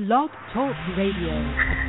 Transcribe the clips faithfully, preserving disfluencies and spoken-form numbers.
Blog Talk Radio.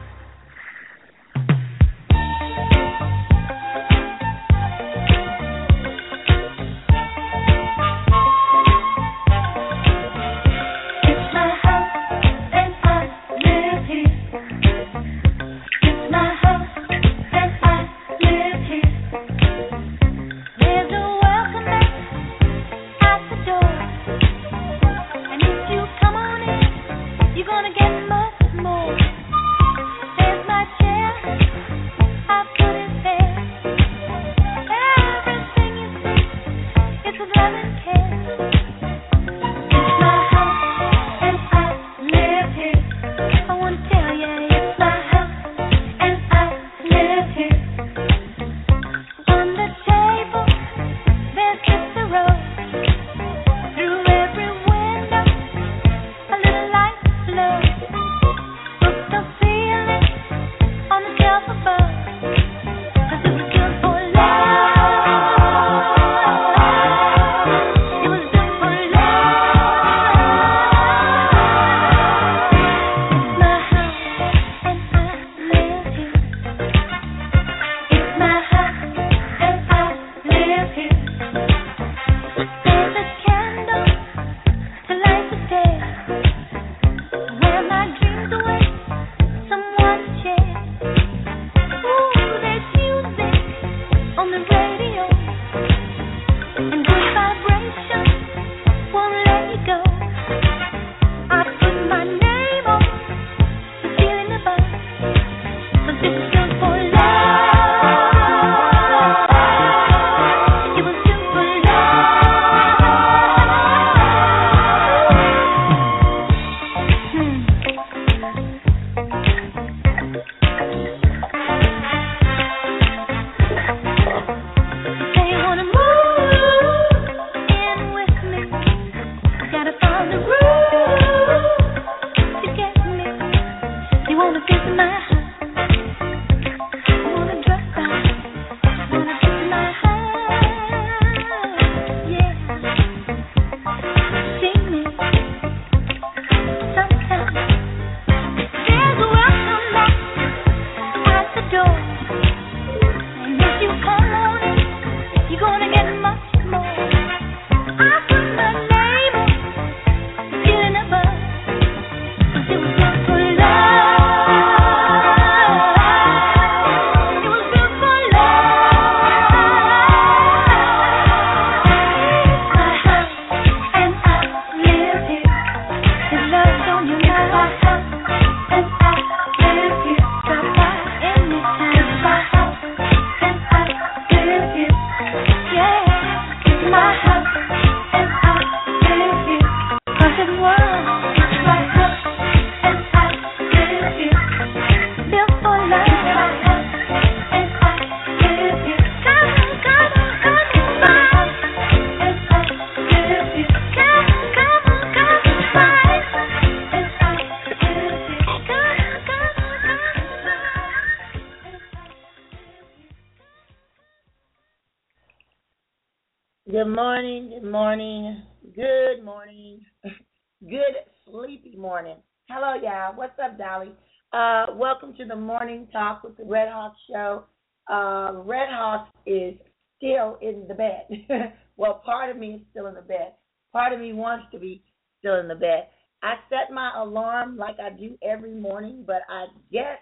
Good morning, good morning, good morning, good sleepy morning. Hello, y'all. What's up, Dolly? Uh, welcome to the Morning Talk with the Red Hawk Show. Uh, Red Hawk is still in the bed. Well, part of me is still in the bed. Part of me wants to be still in the bed. I set my alarm like I do every morning, but I guess,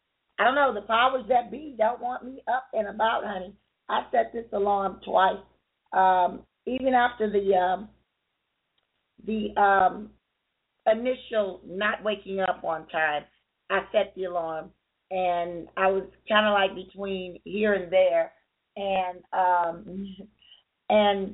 I don't know, the powers that be don't want me up and about, honey. I set this alarm twice. Um, even after the um, the um, initial not waking up on time, I set the alarm, and I was kind of like between here and there, and um, and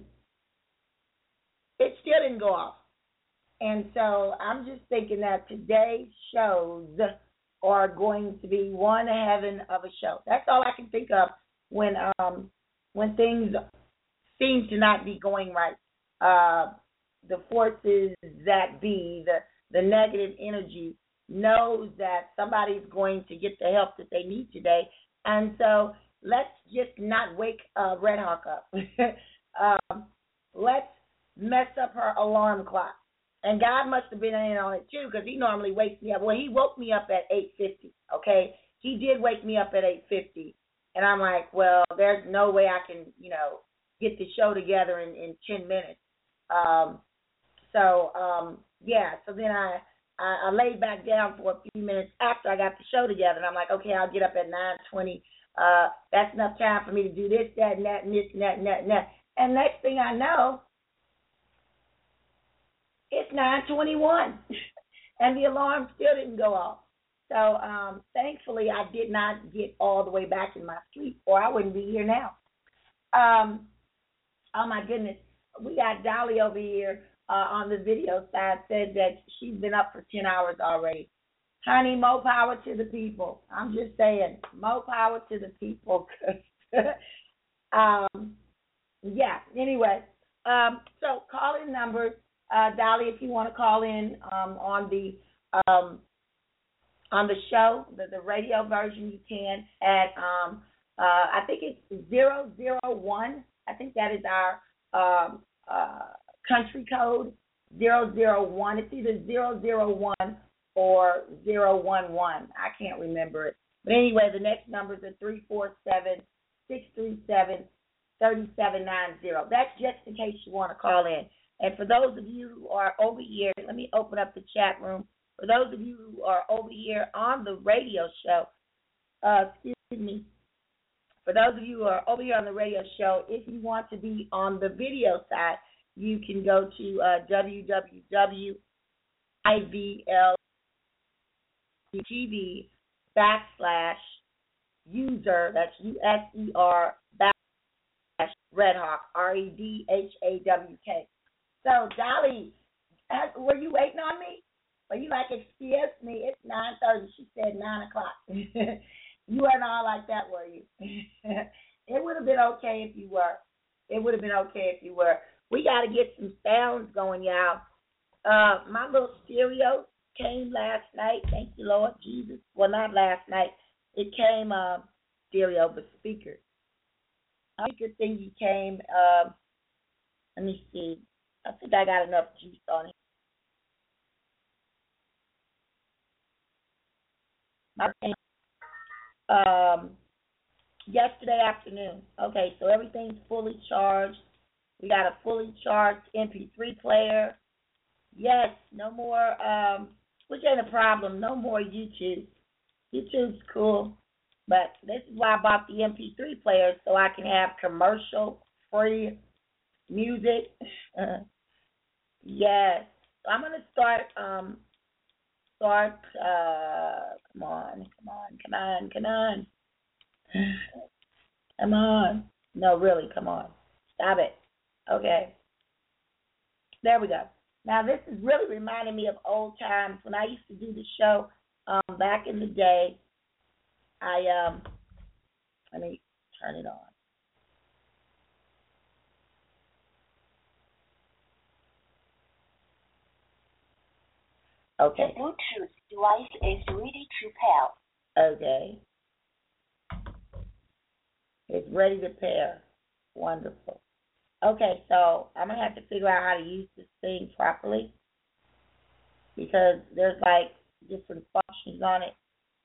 it still didn't go off. And so I'm just thinking that today's shows are going to be one heaven of a show. That's all I can think of when um, when things seem to not be going right. Uh, the forces that be, the, the negative energy, knows that somebody's going to get the help that they need today. And so let's just not wake uh, Red Hawk up. um, let's mess up her alarm clock. And God must have been in on it too, because he normally wakes me up. Well, he woke me up at eight fifty, okay? He did wake me up at eight fifty. And I'm like, well, there's no way I can, you know, get the show together in, in ten minutes. Um, so, um, yeah, so then I, I, I laid back down for a few minutes after I got the show together. And I'm like, okay, I'll get up at nine twenty. Uh, that's enough time for me to do this, that, and that, and this, and that, and that, and that. And next thing I know, it's nine twenty-one, and the alarm still didn't go off. So um, thankfully, I did not get all the way back in my sleep, or I wouldn't be here now. Um, oh, my goodness. We got Dolly over here uh, on the video side, said that she's been up for ten hours already. Honey, more power to the people. I'm just saying, more power to the people. um, yeah, anyway. Um, so call-in numbers. Uh, Dolly, if you want to call in um, on the um, on the show, the, the radio version, you can at um, uh, I think it's zero zero one. I think that is our um, uh, country code, zero zero one. It's either zero zero one or zero one one. I can't remember it. But anyway, the next numbers are three four seven, six three seven, three seven nine zero. That's just in case you want to call in. And for those of you who are over here, let me open up the chat room. For those of you who are over here on the radio show, uh, excuse me, for those of you who are over here on the radio show, if you want to be on the video side, you can go to uh, w w w dot i v l t v backslash user, that's U S E R backslash Redhawk, R E D H A W K. So, Dolly, were you waiting on me? Were you like, excuse me, it's nine thirty. She said nine o'clock. You weren't all like that, were you? It would have been okay if you were. It would have been okay if you were. We got to get some sounds going, y'all. Uh, my little stereo came last night. Thank you, Lord Jesus. Well, not last night. It came uh, stereo, but speaker. Speaker thingy came. Uh, let me see. I think I got enough juice on it. Um, yesterday afternoon. Okay, so everything's fully charged. We got a fully charged M P three player. Yes, no more, um, which ain't a problem, no more YouTube. YouTube's cool, but this is why I bought the M P three player, so I can have commercial-free music. Yes. So I'm going to start, um, start, uh, come on, come on, come on, come on. Come on. No, really, come on. Stop it. Okay. There we go. Now, this is really reminding me of old times when I used to do the show um, back in the day. I, um, let me turn it on. Okay. The Bluetooth device is ready to pair. Okay. It's ready to pair. Wonderful. Okay, so I'm going to have to figure out how to use this thing properly because there's like different functions on it.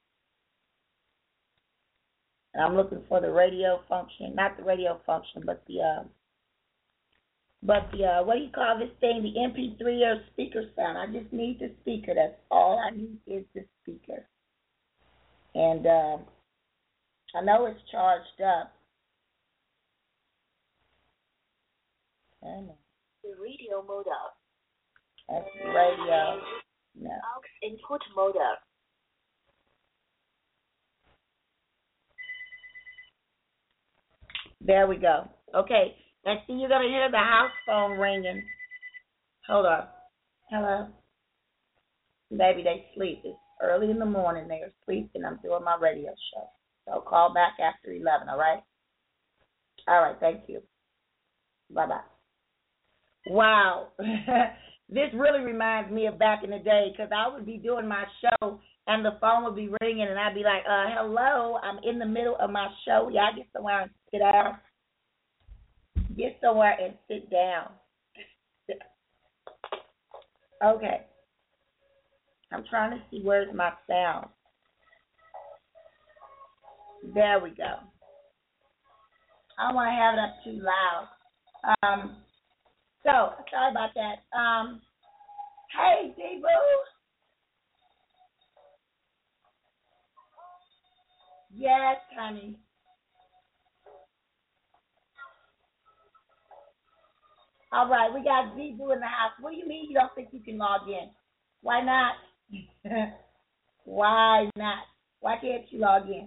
And I'm looking for the radio function, not the radio function, but the, uh, but the, uh, what do you call this thing, the M P three or speaker sound. I just need the speaker. That's all I need is the speaker. And uh, I know it's charged up. The radio model. That's the radio. No. Aux input model. There we go. Okay. And see, you're going to hear the house phone ringing. Hold on. Hello? Baby, they sleep. It's early in the morning. They are sleeping. I'm doing my radio show. So call back after eleven, all right? All right. Thank you. Bye-bye. Wow. This really reminds me of back in the day because I would be doing my show and the phone would be ringing and I'd be like, uh, hello, I'm in the middle of my show. Y'all get somewhere and sit down. Get somewhere and sit down. Okay. I'm trying to see where's my sound. There we go. I don't want to have it up too loud. Um, so, sorry about that. Um, hey, D-Boo. Yes, honey. All right, we got Z-Boo in the house. What do you mean you don't think you can log in? Why not? Why not? Why can't you log in?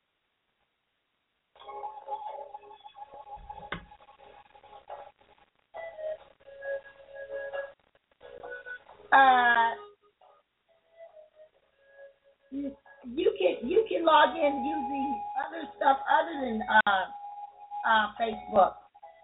Uh, you, you can you can log in using other stuff other than uh, uh, Facebook.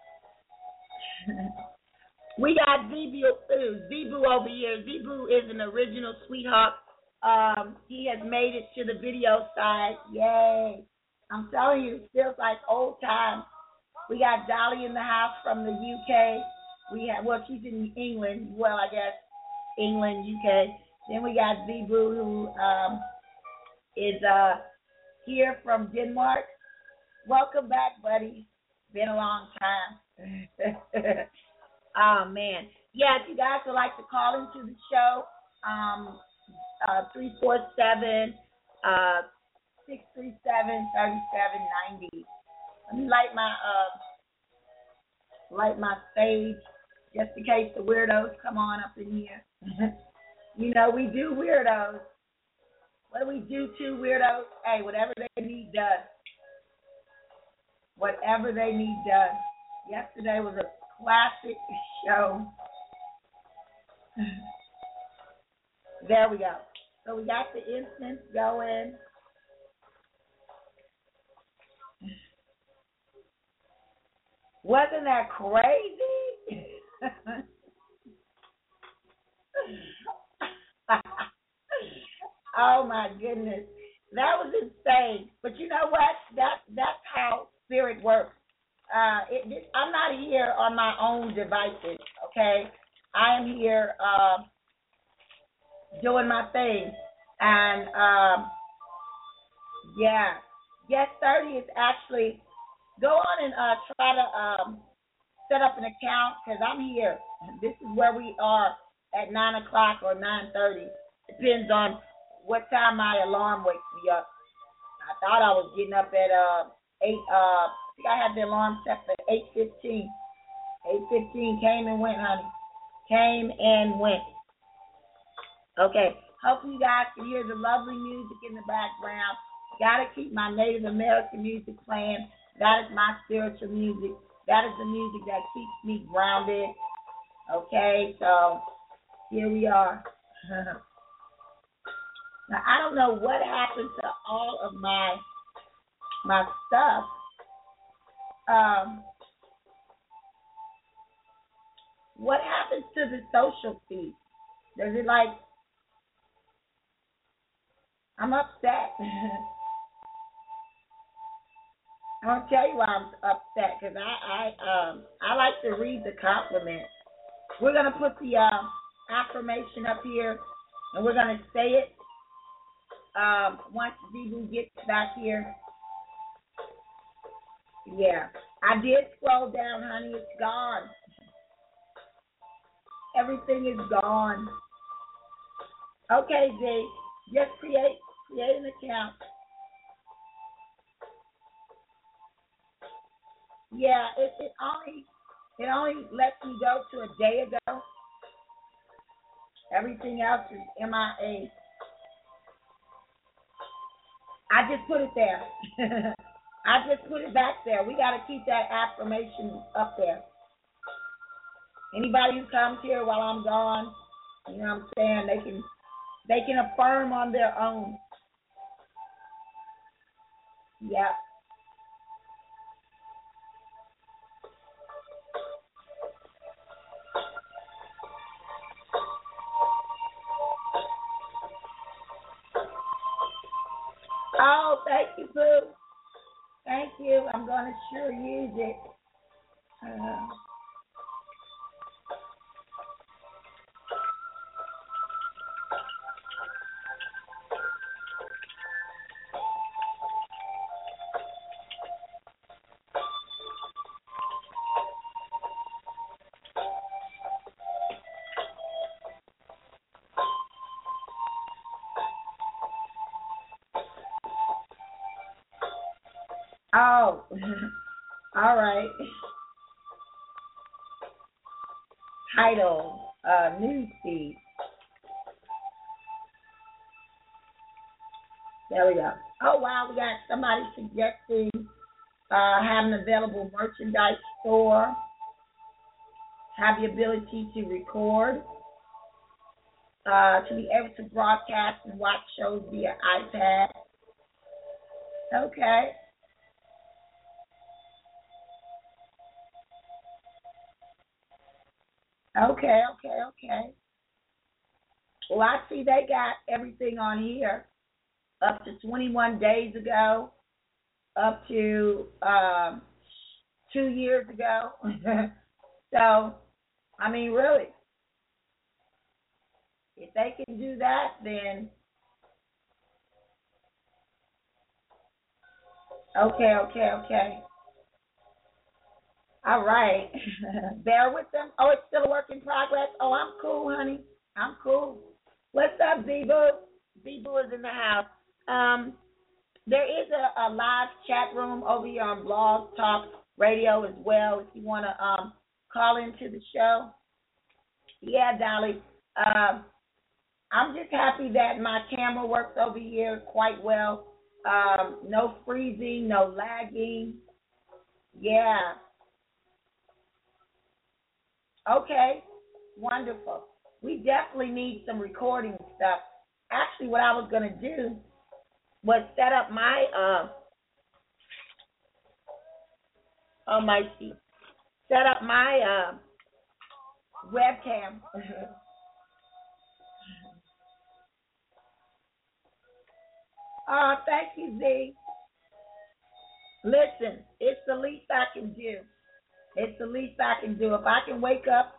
We got Zebu, Zebu over here. Zebu is an original sweetheart. Um, he has made it to the video side. Yay. I'm telling you, it feels like old times. We got Dolly in the house from the U K. We have, well, she's in England. Well, I guess England, U K. Then we got Zebu, who um, is uh, here from Denmark. Welcome back, buddy. Been a long time. Oh, man. Yeah, if you guys would like to call into the show, um, uh, three four seven, six three seven, three seven nine zero. Let me light my, uh, light my stage just in case the weirdos come on up in here. You know, we do weirdos. What do we do to weirdos? Hey, whatever they need done. Whatever they need done. Yesterday was a classic show. There we go. So we got the instance going. Wasn't that crazy? Oh my goodness. That was insane. But you know what? That that's how spirit works. Uh, it, it, I'm not here on my own devices, okay? I am here uh, doing my thing. And, um, yeah, Yes thirty is actually, go on and uh, try to um, set up an account because I'm here. This is where we are at nine o'clock or nine thirty. Depends on what time my alarm wakes me up. I thought I was getting up at uh, eight. Uh, I think I had the alarm set for eight fifteen. eight fifteen came and went, honey. Came and went. Okay. Hopefully you guys can hear the lovely music in the background. Gotta keep my Native American music playing. That is my spiritual music. That is the music that keeps me grounded. Okay, so here we are. Now I don't know what happened to all of my my stuff. Um, what happens to the social feed? Does it like? I'm upset. I'm gonna tell you why I'm upset because I I um I like to read the compliments. We're gonna put the uh, affirmation up here, and we're gonna say it um, once Zebu gets back here. Yeah, I did scroll down, honey. It's gone. Everything is gone. Okay, Z, just create create an account. Yeah, it, it only it only lets me go to a day ago. Everything else is M I A. I just put it there. I just put it back there. We got to keep that affirmation up there. Anybody who comes here while I'm gone, you know what I'm saying, they can they can affirm on their own. Yeah. Oh, thank you, Boo. Thank you. I'm going to sure use it. Uh, Oh, all right. Title, uh, news feed. There we go. Oh, wow, we got somebody suggesting uh, have an available merchandise store, have the ability to record, uh, to be able to broadcast and watch shows via iPad. Okay. Okay, okay, okay. Well, I see they got everything on here up to twenty-one days ago, up to um, two years ago. So, I mean, really, if they can do that, then okay, okay, okay. All right. Bear with them. Oh, it's still a work in progress. Oh, I'm cool, honey. I'm cool. What's up, Z-Boo? Z-Boo is in the house. Um, there is a, a live chat room over here on Blog Talk Radio as well if you want to um, call into the show. Yeah, Dolly. Um, I'm just happy that my camera works over here quite well. Um, no freezing, no lagging. Yeah. Okay. Wonderful. We definitely need some recording stuff. Actually, what I was going to do was set up my, uh, oh, my seat, set up my uh, webcam. Oh, thank you, Z. Listen, it's the least I can do. It's the least I can do. If I can wake up.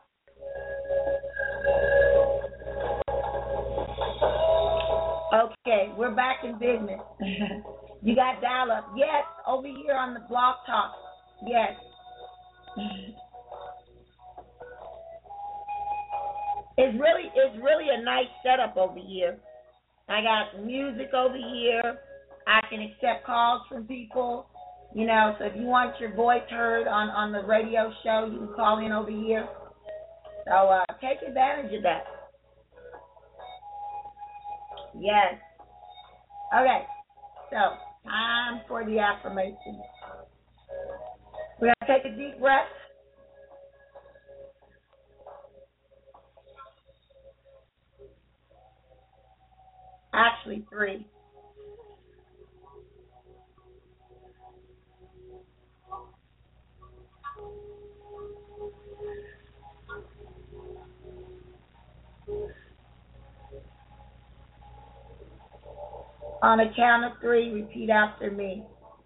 Okay, we're back in business. You got dial up. Yes, over here on the Blog Talk. Yes. It's really it's really a nice setup over here. I got music over here. I can accept calls from people. You know, so if you want your voice heard on, on the radio show, you can call in over here. So uh, take advantage of that. Yes. Okay. So, time for the affirmation. We're going to take a deep breath. Actually, three. On a count of three, repeat after me.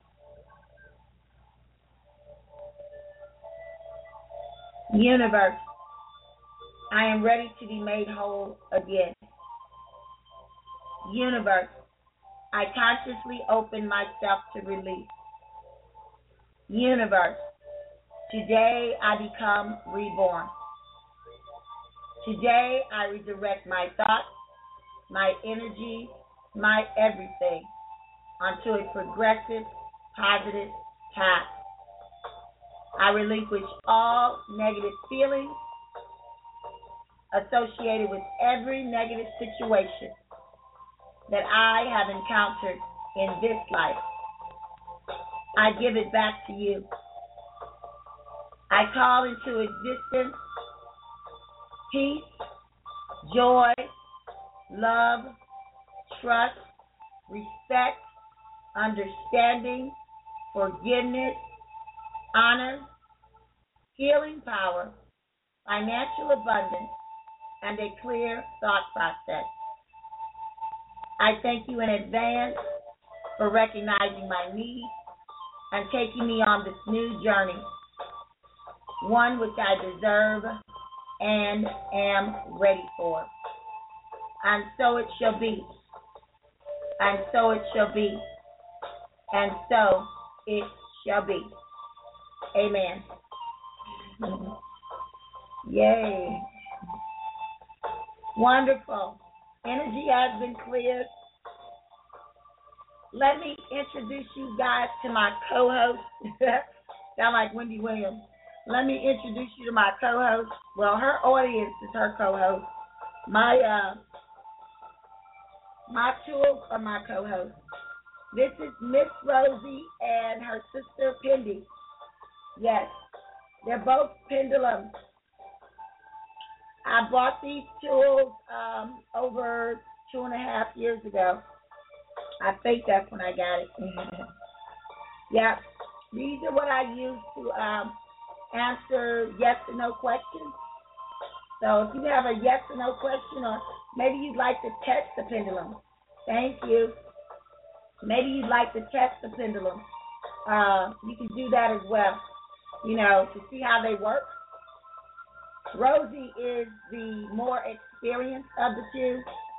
Universe, I am ready to be made whole again. Universe, I consciously open myself to release. Universe, today I become reborn. Today I redirect my thoughts, my energy, my everything onto a progressive, positive path. I relinquish all negative feelings associated with every negative situation that I have encountered in this life. I give it back to you. I call into existence peace, joy, love, trust, respect, understanding, forgiveness, honor, healing power, financial abundance, and a clear thought process. I thank you in advance for recognizing my needs and taking me on this new journey, one which I deserve and am ready for. And so it shall be. And so it shall be. And so it shall be. Amen. Yay. Wonderful. Energy has been cleared. let me introduce you guys to my co-host. Sound like Wendy Williams. Let me introduce you to my co-host. Well, her audience is her co-host. My uh, my tools are my co-host. This is Miss Rosie and her sister Pindy. Yes, they're both pendulums. I bought these tools um, over two and a half years ago. I think that's when I got it. Yeah, these are what I use to um, answer yes or no questions. So if you have a yes or no question, or maybe you'd like to test the pendulum, thank you. Maybe you'd like to test the pendulum. Uh, you can do that as well, you know, to see how they work. Rosie is the more experienced of the two.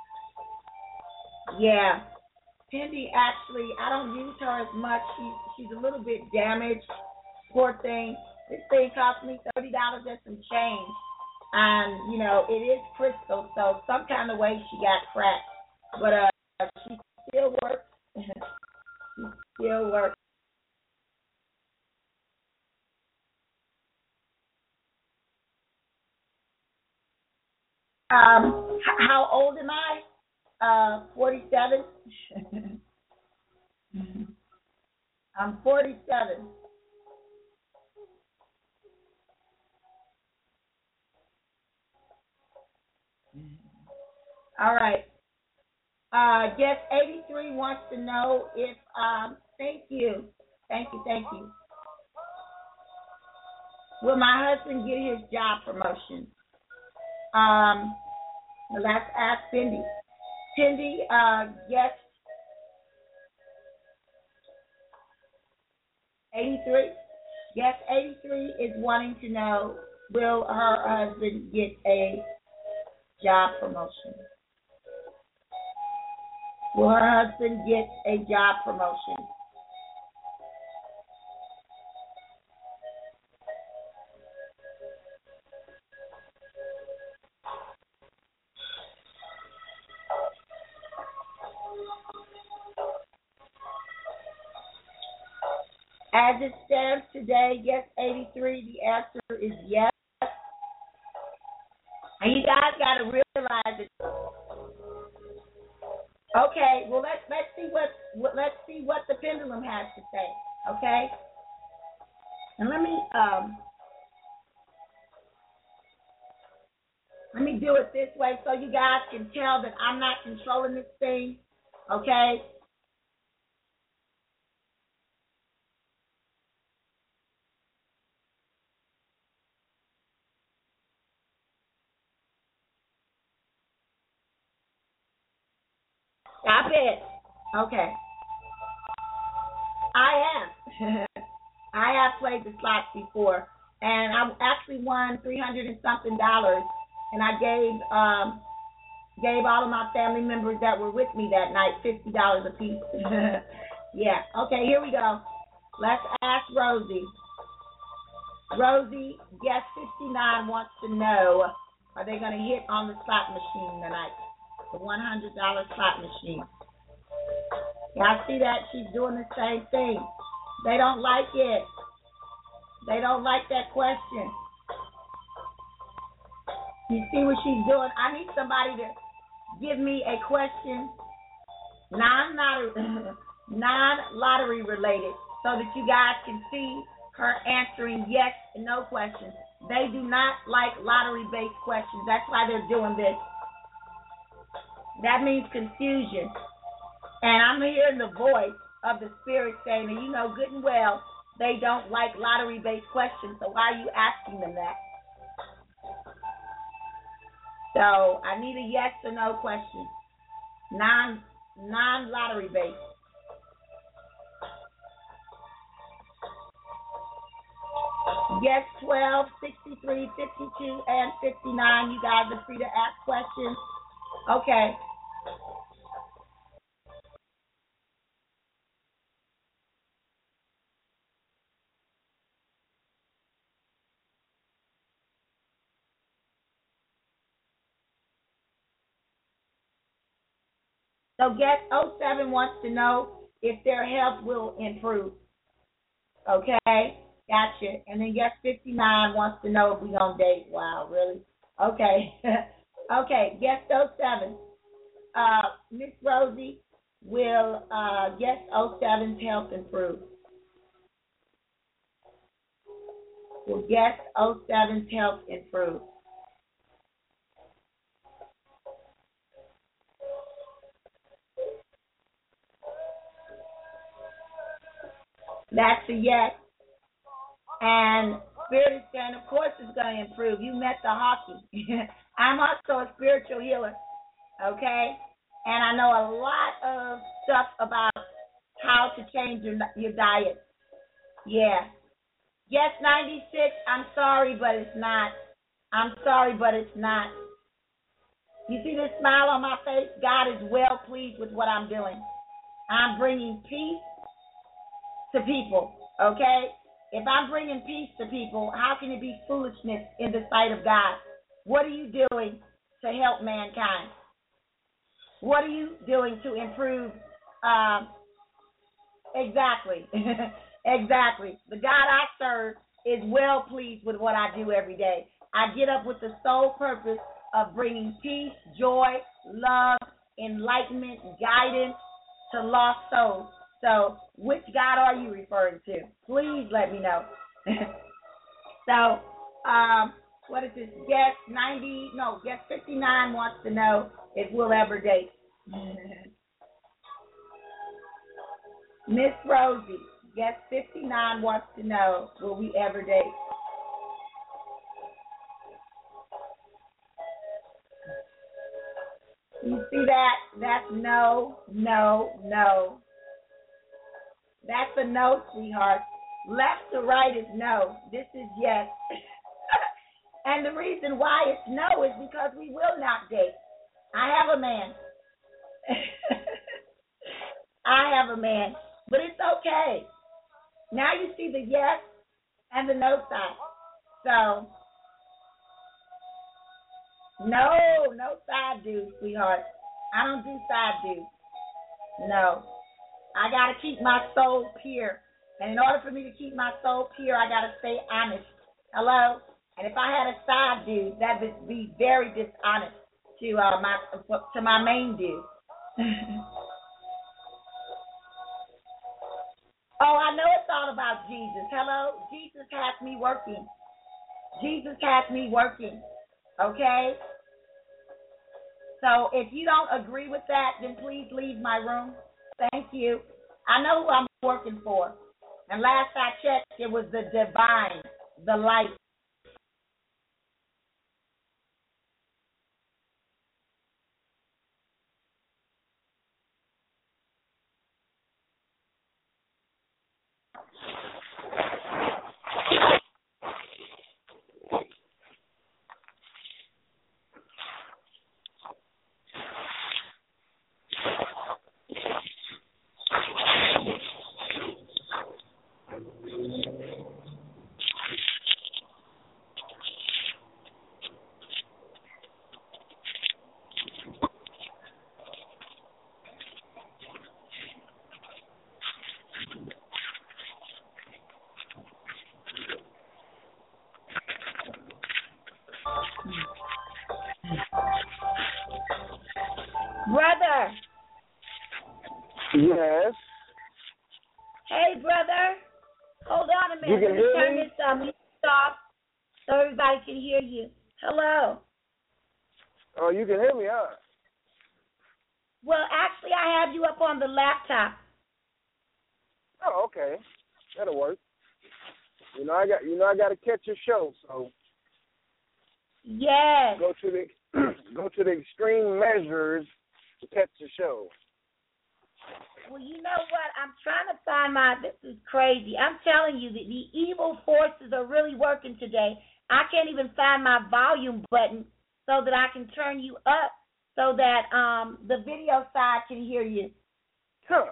Yeah. Cindy, actually, I don't use her as much. She's, she's a little bit damaged. Poor thing. This thing cost me thirty dollars and some change. And, you know, it is crystal, so some kind of way she got cracked. But uh, she still works. She still works. Um, h- how old am I? Uh, forty-seven. I'm forty-seven. All right. Uh, guest eighty-three wants to know if, um, thank you. Thank you, thank you. Will my husband get his job promotion? Um, let's ask Cindy. Cindy, uh, guest eighty-three. Guest eighty-three is wanting to know, will her husband get a job promotion? Will her husband get a job promotion? As it stands today, guest eighty-three, the answer is yes. And you guys got to realize it. Okay, well let's let's see what, what let's see what the pendulum has to say. Okay, and let me um let me do it this way so you guys can tell that I'm not controlling this thing. Okay. Stop it. Okay. I am. I have played the slots before, and I actually won three hundred and something dollars, and I gave um gave all of my family members that were with me that night fifty dollars a piece. Yeah. Okay. Here we go. Let's ask Rosie. Rosie, guest fifty-nine wants to know: are they going to hit on the slot machine tonight? The one hundred dollars slot machine. Y'all see that? She's doing the same thing. They don't like it. They don't like that question. You see what she's doing? I need somebody to give me a question, non-lottery, non-lottery related, so that you guys can see her answering yes and no questions. They do not like lottery-based questions. That's why they're doing this. That means confusion. And I'm hearing the voice of the spirit saying, and you know good and well, they don't like lottery-based questions, so why are you asking them that? So I need a yes or no question, non, non-lottery based. Yes, twelve, sixty-three, fifty-two, and fifty-nine. You guys are free to ask questions. Okay. So guest oh seven wants to know if their health will improve. Okay? Gotcha. And then guest fifty-nine wants to know if we gonna date. Wow, really? Okay. Okay, guest oh seven. Uh, Miss Rosie, will uh, guest oh seven's health improve? Will guest oh seven's health improve? That's a yes. And Spirit is saying, of course it's going to improve. You met the hockey. I'm also a spiritual healer, okay? And I know a lot of stuff about how to change your, your diet. Yeah. Yes, ninety-six, I'm sorry, but it's not. I'm sorry, but it's not. You see this smile on my face? God is well pleased with what I'm doing. I'm bringing peace to people, okay? If I'm bringing peace to people, how can it be foolishness in the sight of God? What are you doing to help mankind? What are you doing to improve? Um, exactly. Exactly. The God I serve is well pleased with what I do every day. I get up with the sole purpose of bringing peace, joy, love, enlightenment, guidance to lost souls. So, which God are you referring to? Please let me know. So, um, what is this? Guest ninety, no, guest fifty-nine wants to know if we'll ever date. Miss Rosie, guest fifty-nine wants to know, will we ever date? You see that? That's no, no, no. That's a no, sweetheart. Left to right is no. This is yes. And the reason why it's no is because we will not date. I have a man. I have a man. But it's okay. Now you see the yes and the no side. So, no, no side dudes, sweetheart. I don't do side dudes. No. I got to keep my soul pure. And in order for me to keep my soul pure, I got to stay honest. Hello? And if I had a side dude, that would be very dishonest to uh, my to my main dude. Oh, I know it's all about Jesus. Hello? Jesus has me working. Jesus has me working. Okay? So if you don't agree with that, then please leave my room. Thank you. I know who I'm working for. And last I checked, it was the divine, the light. Brother. Yes. Hey, brother. Hold on a minute. You can Let me hear turn me? this um, music off so everybody can hear you. Hello. Oh, you can hear me, huh? Well, actually, I have you up on the laptop. Oh, okay. That'll work. You know, I got you know I got to catch your show, so Yes. go to the go to the extreme measures to catch the show. Well, you know what? I'm trying to find my, this is crazy. I'm telling you that the evil forces are really working today. I can't even find my volume button so that I can turn you up so that um, the video side can hear you. Huh.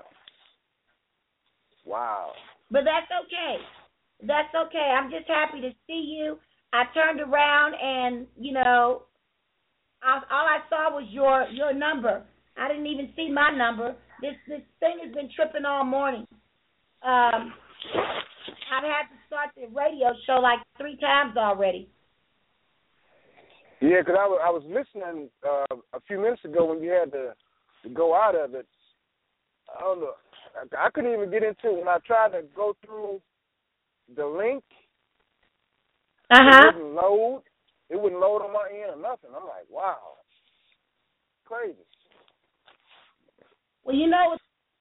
Wow. But that's okay. That's okay. I'm just happy to see you. I turned around and, you know, I, all I saw was your, your number. I didn't even see my number. This this thing has been tripping all morning. Um, I've had to start the radio show like three times already. Yeah, because I was, I was listening uh, a few minutes ago when you had to, to go out of it. I don't know. I, I couldn't even get into it. When I tried to go through the link, Uh-huh. it wouldn't load. It wouldn't load on my end or nothing. I'm like, wow. Crazy. Well, you know,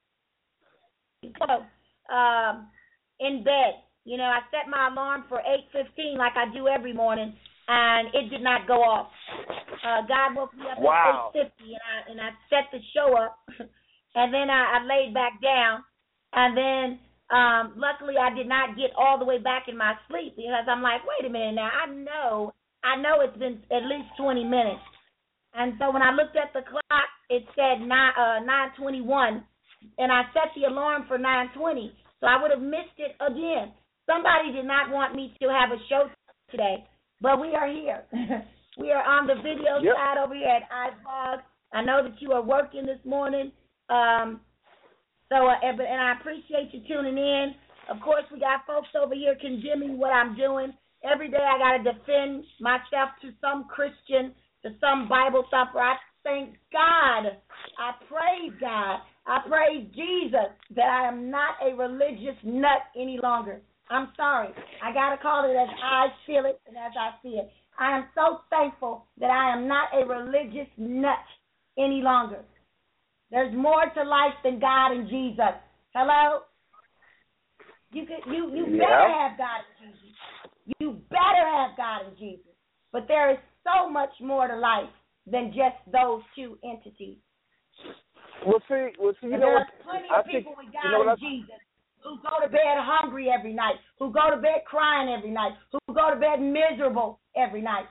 um, in bed, you know, I set my alarm for eight fifteen like I do every morning, and it did not go off. Uh, God woke me up Wow. at eight fifty, and I and I set the show up, and then I, I laid back down, and then um, luckily I did not get all the way back in my sleep because I'm like, wait a minute now, I know, I know it's been at least twenty minutes. And so when I looked at the clock, it said nine uh, nine twenty-one, and I set the alarm for nine twenty, so I would have missed it again. Somebody did not want me to have a show today, but we are here. We are on the video Yep. side over here at iVlog. I know that you are working this morning, um, so uh, and, and I appreciate you tuning in. Of course, we got folks over here condemning what I'm doing. Every day I got to defend myself to some Christian, to some Bible thumper. I thank God. I praise God. I praise Jesus that I am not a religious nut any longer. I'm sorry. I got to call it as I feel it and as I see it. I am so thankful that I am not a religious nut any longer. There's more to life than God and Jesus. Hello? You could, you, you Yeah. better have God and Jesus. You better have God and Jesus. But there is so much more to life than just those two entities. Well, see, well, see, you And know there what? are plenty I of think, people with God you know and what I, Jesus who go to bed hungry every night, who go to bed crying every night, who go to bed miserable every night.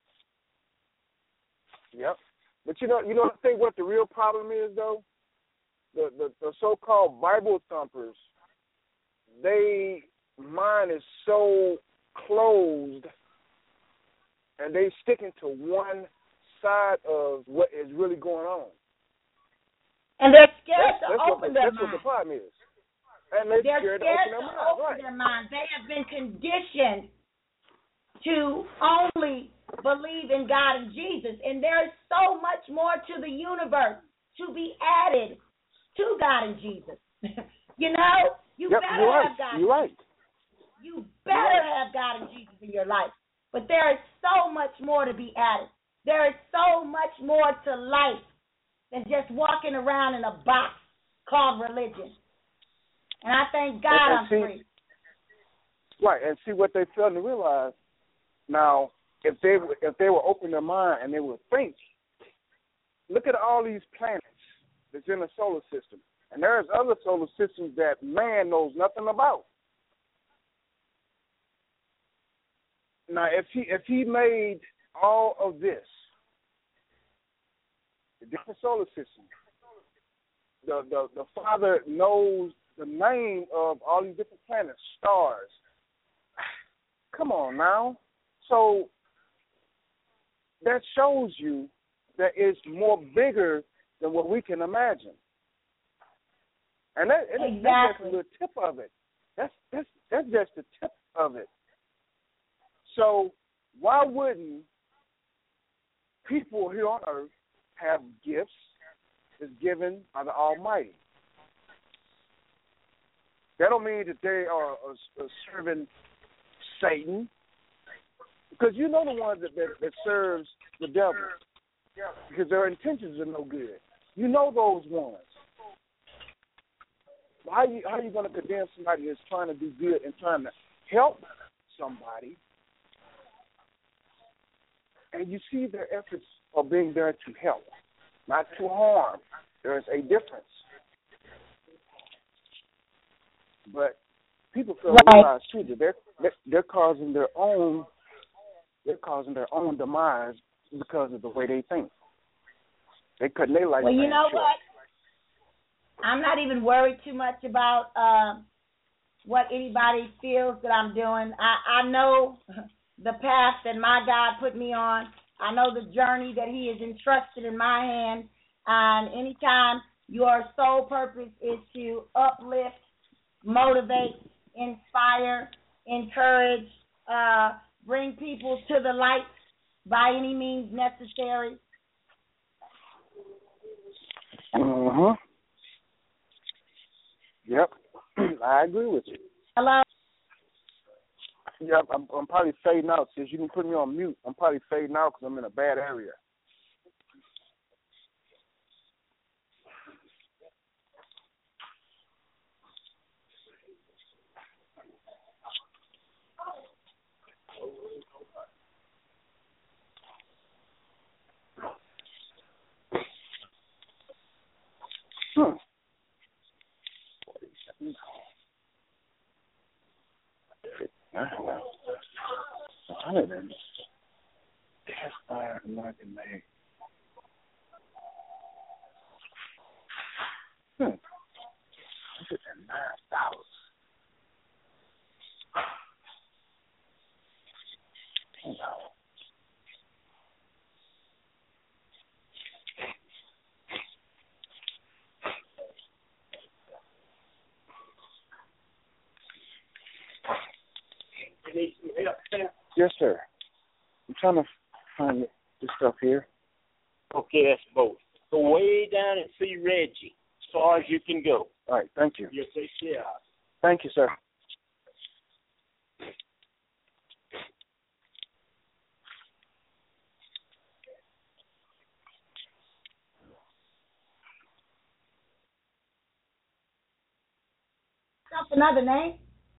Yep. But you know, you know, I think what the real problem is, though, the the, the so-called Bible thumpers, they mind is so closed, and they sticking to one side of what is really going on. And they're scared That's, to that's what open the, their that's what the mind. problem is. And they're, They're scared, scared to open to their mind. open Right. their mind. They have been conditioned to only believe in God and Jesus. And there is so much more to the universe to be added to God and Jesus. You know, you Yep, better you're right. have God. You're right. You better have God and Jesus in your life. But there is so much more to be added. There is so much more to life than just walking around in a box called religion. And I thank God And- and I'm see- free. Right, and see what they fail to realize. Now, if they if they will open their mind and they will think, look at all these planets that's in the solar system, and there's other solar systems that man knows nothing about. Now, if he if he made all of this, the different solar systems, the the the Father knows the name of all these different planets, stars. Come on now. So that shows you that it's more bigger than what we can imagine. And that, and that's just Exactly. the tip of it. That's that's that's just the tip of it. So why wouldn't people here on earth have gifts that's given by the Almighty? That don't mean that they are, are, are serving Satan, because you know the ones that, that, that serves the devil, because their intentions are no good. You know those ones. How you how you going to condemn somebody that's trying to do good and trying to help somebody, and you see their efforts are being there to help, not to harm? There is a difference. But people feel Right. realize too that they're they're causing their own they're causing their own demise because of the way they think. They cutting their life. Well, you know short. what? I'm not even worried too much about uh, what anybody feels that I'm doing. I, I know the path that my God put me on. I know the journey that He has entrusted in my hand. And anytime Your sole purpose is to uplift, motivate, inspire, encourage, uh, bring people to the light by any means necessary. Uh-huh. Yep. I agree with you. Hello? Yep, I'm, I'm probably fading out. Since you can put me on mute, I'm probably fading out because I'm in a bad area. Hmm. Other than cast iron American made. Hmm. Hundred and nine dollars. Ten dollars. Yes, sir. I'm trying to find this stuff here. Okay, that's both. Go way down and see Reggie as far as you can go. All right, thank you. You'll take care. Thank you, sir. That's another name.